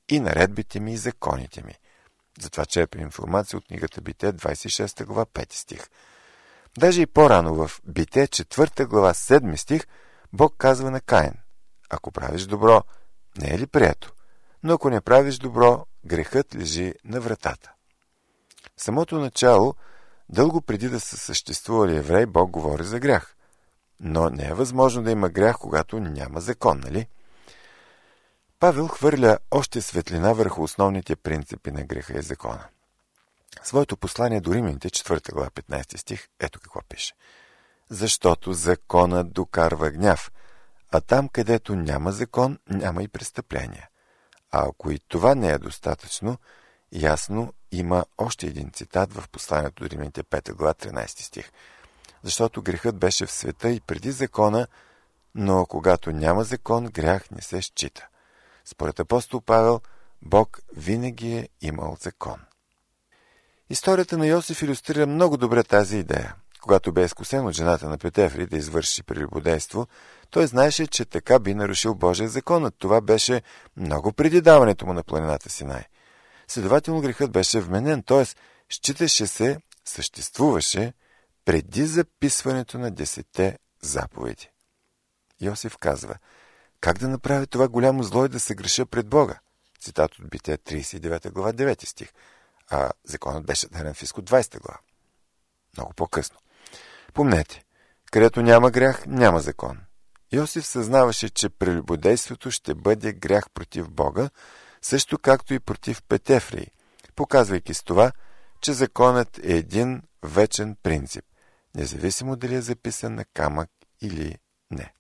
Speaker 1: и наредбите ми и законите ми. Затова черпим информация от книгата Битие, двадесет и шеста глава, пети стих. Даже и по-рано в Битие, четвърта глава, седми стих, Бог казва на Каин: ако правиш добро, не е ли прието? Но ако не правиш добро, грехът лежи на вратата. В самото начало, дълго преди да са съществували евреи, Бог говори за грях. Но не е възможно да има грях, когато няма закон, нали? Павел хвърля още светлина върху основните принципи на греха и закона. Своето послание до Римляните, четвърта глава, петнадесети стих, ето какво пише. Защото законът докарва гняв, а там, където няма закон, няма и престъпление. А ако и това не е достатъчно, ясно има още един цитат в посланието до Римляните, пета глава, тринадесети стих. Защото грехът беше в света и преди закона, но когато няма закон, грях не се счита. Според апостол Павел, Бог винаги е имал закон. Историята на Йосиф илюстрира много добре тази идея. Когато бе изкусен от жената на Петефри да извърши прелюбодейство, той знаеше, че така би нарушил Божия закон. Това беше много преди даването му на планината Синай. Следователно грехът беше вменен, т.е. считаше се, съществуваше преди записването на десетте заповеди. Йосиф казва: как да направя това голямо зло и да се греша пред Бога? Цитат от Битие, тридесет и девета глава, девети стих. А законът беше даден в Изход, двадесета глава. Много по-късно. Помнете, където няма грях, няма закон. Йосиф съзнаваше, че прелюбодейството ще бъде грях против Бога, също както и против Петефрий, показвайки с това, че законът е един вечен принцип, независимо дали е записан на камък или не.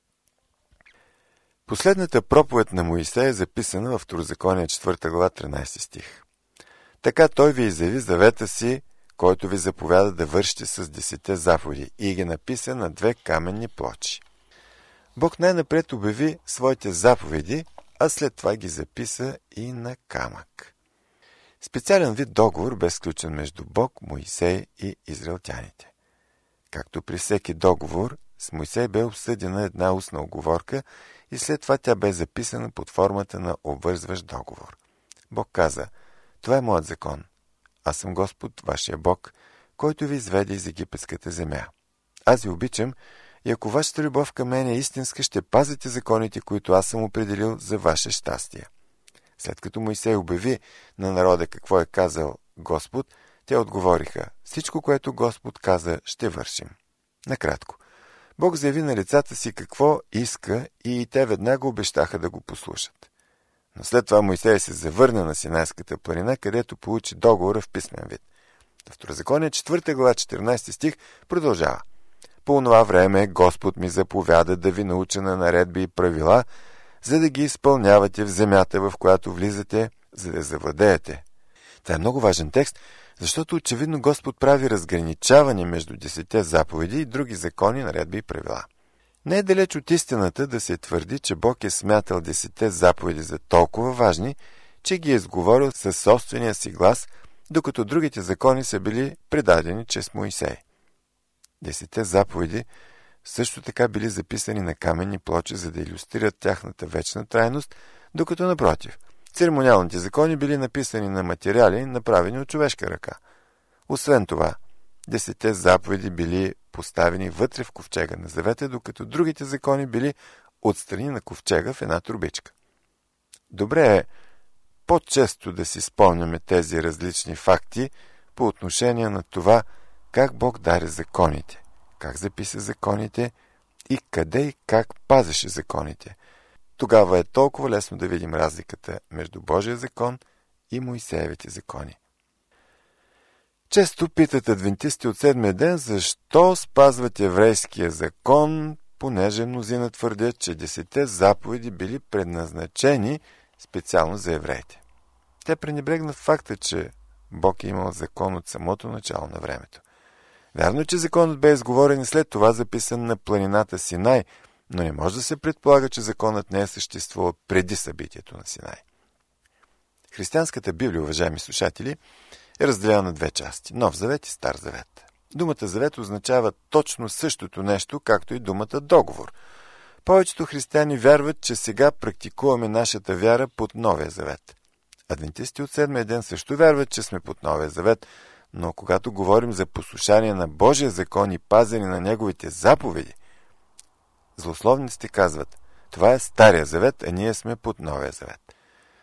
Speaker 1: Последната проповед на Моисей е записана във Второзаконие, четвърта глава, тринадесети стих. Така той ви изяви завета си, който ви заповяда да вършите с десетте заповеди, и ги написа на две каменни плочи. Бог най-напред обяви своите заповеди, а след това ги записа и на камък. Специален вид договор бе сключен между Бог, Моисей и израелтяните. Както при всеки договор, с Моисей бе обсъдена една устна уговорка и след това тя бе записана под формата на обвързващ договор. Бог каза: това е моят закон. Аз съм Господ, вашия Бог, който ви изведе из египетската земя. Аз ви обичам и ако вашата любов към мен е истинска, ще пазите законите, които аз съм определил за ваше щастие. След като Моисей обяви на народа какво е казал Господ, те отговориха: всичко, което Господ каза, ще вършим. Накратко, Бог заяви на лицата си какво иска и те веднага обещаха да го послушат. Но след това Моисей се завърна на Синайската планина, където получи договора в писмен вид. В Второзаконие, четвърта глава, четиринадесети стих продължава: по онова време Господ ми заповяда да ви науча на наредби и правила, за да ги изпълнявате в земята, в която влизате, за да завладеете. Това е много важен текст, защото очевидно Господ прави разграничаване между десетте заповеди и други закони, наредби и правила. Не е далеч от истината да се твърди, че Бог е смятал десетте заповеди за толкова важни, че ги е изговорил със собствения си глас, докато другите закони са били предадени чрез Моисей. Десетте заповеди също така били записани на каменни плочи, за да илюстрират тяхната вечна трайност, докато напротив, церемониалните закони били написани на материали, направени от човешка ръка. Освен това, десетте заповеди били поставени вътре в ковчега на завета, докато другите закони били отстрани на ковчега в една трубичка. Добре е по-често да си спомняме тези различни факти по отношение на това, как Бог даде законите, как записа законите и къде и как пазеше законите. Тогава е толкова лесно да видим разликата между Божия закон и Моисеевите закони. Често питат адвентисти от седмия ден, защо спазват еврейския закон, понеже мнозина твърдят, че десетте заповеди били предназначени специално за евреите. Те пренебрегнат факта, че Бог е имал закон от самото начало на времето. Вярно, че законът бе изговорен и след това записан на планината Синай, но не може да се предполага, че законът не е съществувал преди събитието на Синай. Християнската Библия, уважаеми слушатели, е разделена на две части – Нов завет и Стар завет. Думата завет означава точно същото нещо, както и думата договор. Повечето християни вярват, че сега практикуваме нашата вяра под Новия завет. Адвентисти от седмия ден също вярват, че сме под Новия завет, но когато говорим за послушание на Божия закон и пазене на Неговите заповеди, злословниците казват, това е Стария завет, а ние сме под Новия завет.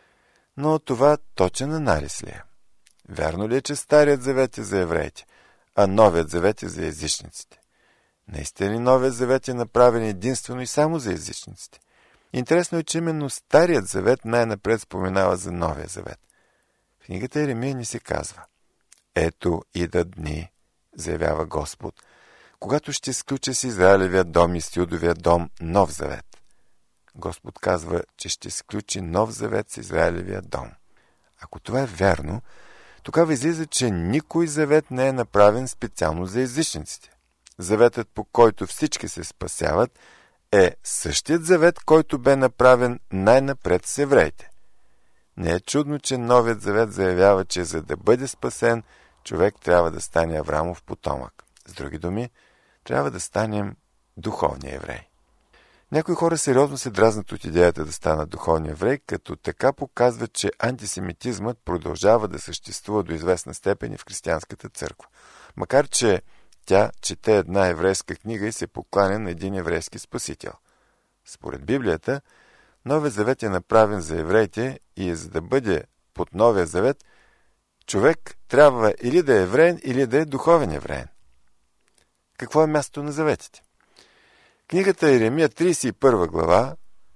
Speaker 1: Но това точен анализ ли е? Вярно ли е, че Старият завет е за евреите, а Новият завет е за езичниците? Наистина ли Новият завет е направен единствено и само за езичниците? Интересно е, че именно Старият завет най-напред споменава за Новия завет. В книгата Еремия ни се казва: ето идат дни, заявява Господ, когато ще сключа с Израилевия дом и с Юдовия дом нов завет. Господ казва, че ще сключи нов завет с Израилевия дом. Ако това е вярно, тогава излиза, че никой завет не е направен специално за езичниците. Заветът, по който всички се спасяват, е същият завет, който бе направен най-напред с евреите. Не е чудно, че Новият завет заявява, че за да бъде спасен, човек трябва да стане Аврамов потомък. С други думи, трябва да станем духовни евреи. Някои хора сериозно се дразнат от идеята да станат духовни евреи, като така показват, че антисемитизмът продължава да съществува до известна степен и в християнската църква. Макар че тя чете една еврейска книга и се покланя на един еврейски спасител. Според Библията, Новият завет е направен за евреите и за да бъде под Новия завет, човек трябва или да е евреин, или да е духовен евреин. Какво е мястото на заветите? Книгата Еремия, тридесет и първа глава,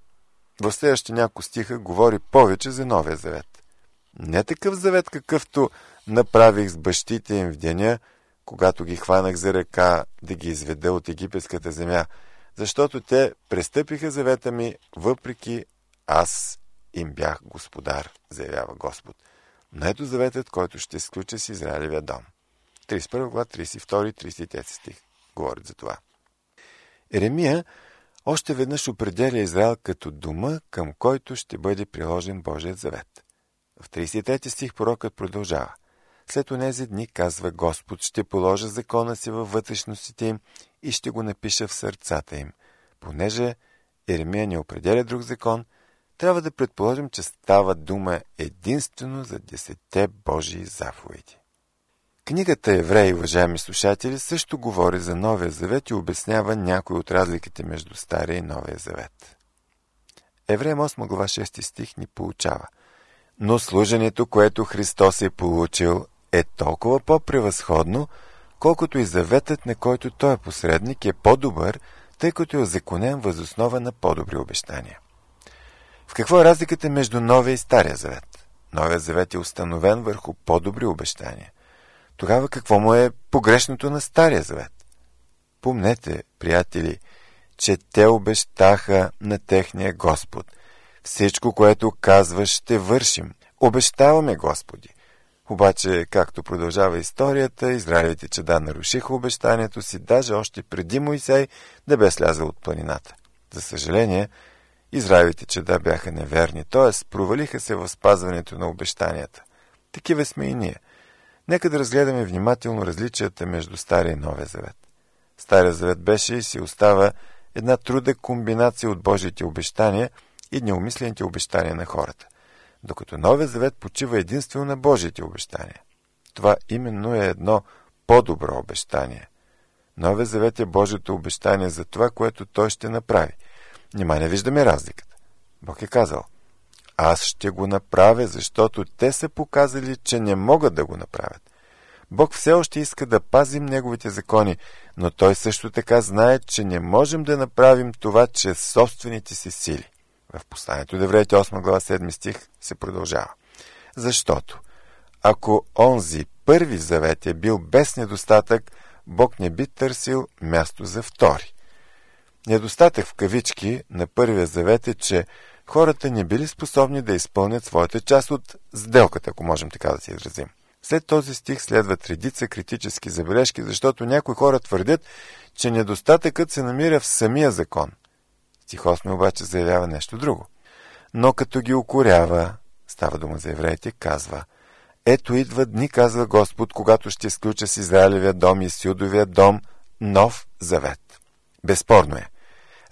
Speaker 1: в следващите няколко стиха говори повече за Новия завет. Не такъв завет, какъвто направих с бащите им в деня, когато ги хванах за ръка да ги изведа от египетската земя, защото те престъпиха завета ми, въпреки аз им бях господар, заявява Господ. Но ето заветът, който ще сключа с Израилевия дом. тридесет и първа глава, тридесет и втори и тридесет и трети стих говорят за това. Еремия още веднъж определя Израил като дома, към който ще бъде приложен Божият завет. В тридесет и трети стих пророкът продължава. След онези дни, казва Господ, ще положа закона си във вътрешностите им и ще го напиша в сърцата им. Понеже Еремия не определя друг закон, трябва да предположим, че става дума единствено за десетте Божии заповеди. Книгата Евреи, уважаеми слушатели, също говори за Новия завет и обяснява някои от разликите между Стария и Новия завет. Евреям осма глава шести стих ни получава: но служенето, което Христос е получил, е толкова по-превъзходно, колкото и заветът, на който той е посредник, е по-добър, тъй като е озаконен въз основа на по-добри обещания. В какво е разликата между Новия и Стария завет? Новият завет е установен върху по-добри обещания. Тогава какво му е погрешното на Стария завет? Помнете, приятели, че те обещаха на техния Господ: всичко, което казваш, ще вършим. Обещаваме, Господи. Обаче, както продължава историята, израелите чада нарушиха обещанието си, даже още преди Моисей да бе слязал от планината. За съжаление, израелите чада бяха неверни, т.е. провалиха се в спазването на обещанията. Такива сме и ние. Нека да разгледаме внимателно различията между Стария и Новия завет. Стария завет беше и си остава една труда комбинация от Божиите обещания и неумислените обещания на хората, докато Новия завет почива единствено на Божиите обещания. Това именно е едно по-добро обещание. Новия завет е Божието обещание за това, което той ще направи. Нима не виждаме разликата. Бог е казал: аз ще го направя, защото те са показали, че не могат да го направят. Бог все още иска да пазим Неговите закони, но Той също така знае, че не можем да направим това чрез собствените си сили. В посланието до Евреите осма глава седми стих се продължава: защото ако онзи първи завет е бил без недостатък, Бог не би търсил място за втори. Недостатък в кавички на първия завет е, че хората не били способни да изпълнят своята част от сделката, ако можем така да се изразим. След този стих следват редица критически забележки, защото някои хора твърдят, че недостатъкът се намира в самия закон. Стих осми обаче заявява нещо друго. Но като ги укорява, става дума за евреите, казва: ето идва дни, казва Господ, когато ще сключа с Израилевия дом и с Юдовия дом нов завет. Безспорно е.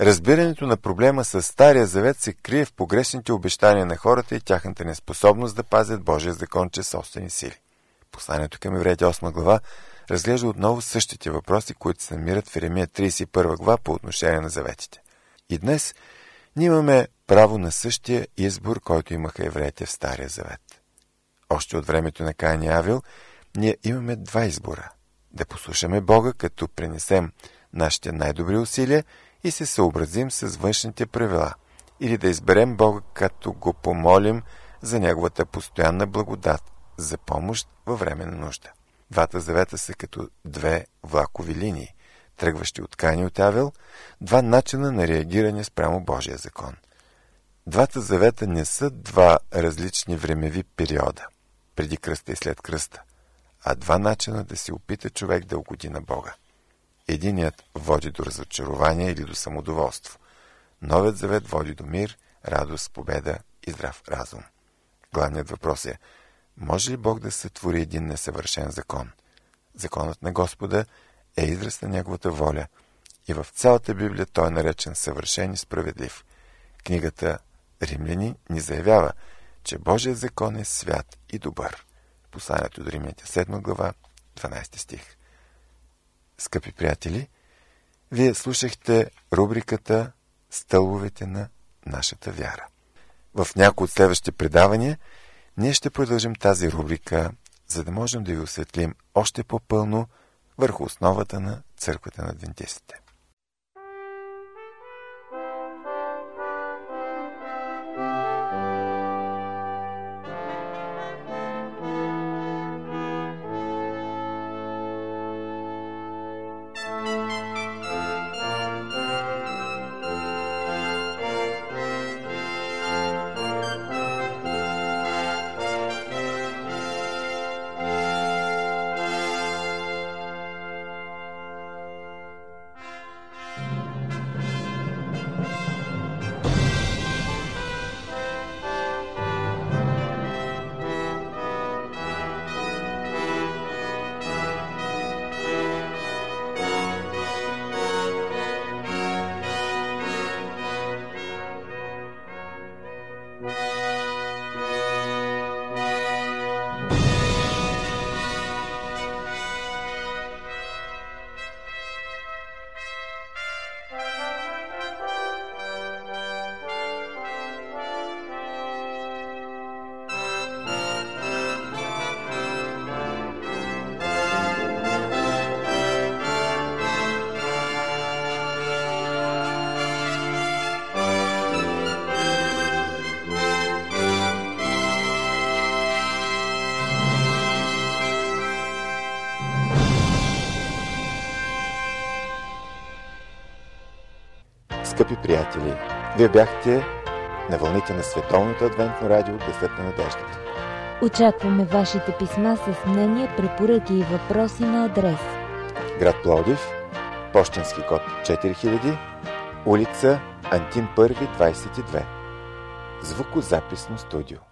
Speaker 1: Разбирането на проблема с Стария завет се крие в погрешните обещания на хората и тяхната неспособност да пазят Божия закон чрез собствени сили. Посланието към Евреите осма глава разглежда отново същите въпроси, които се намират в Еремия тридесет и първа глава по отношение на заветите. И днес ние имаме право на същия избор, който имаха евреите в Стария завет. Още от времето на Каин и Авел ние имаме два избора. Да послушаме Бога, като принесем нашите най-добри усилия и се съобразим с външните правила, или да изберем Бога, като го помолим за Неговата постоянна благодат, за помощ във време на нужда. Двата завета са като две влакови линии, тръгващи от Каин и от Авел, два начина на реагиране спрямо Божия закон. Двата завета не са два различни времеви периода, преди кръста и след кръста, а два начина да се опита човек да угоди на Бога. Единият води до разочарование или до самодоволство. Новият завет води до мир, радост, победа и здрав разум. Главният въпрос е: може ли Бог да сътвори един несъвършен закон? Законът на Господа е израз на Неговата воля и в цялата Библия той е наречен съвършен и справедлив. Книгата Римляни ни заявява, че Божият закон е свят и добър. Посланието до Римляните седма глава, дванадесети стих. Скъпи приятели, вие слушахте рубриката «Стълбовете на нашата вяра». В някои от следващите предавания ние ще продължим тази рубрика, за да можем да ви осветлим още по-пълно върху основата на църквата на адвентистите. Скъпи приятели, вие бяхте на вълните на Световното адвентно радио Гласът на надеждата.
Speaker 2: Очакваме вашите писма с мнения, препоръки и въпроси на адрес:
Speaker 1: град Пловдив, пощенски код четири хиляди, улица Антим първи, двадесет и две. Звукозаписно студио.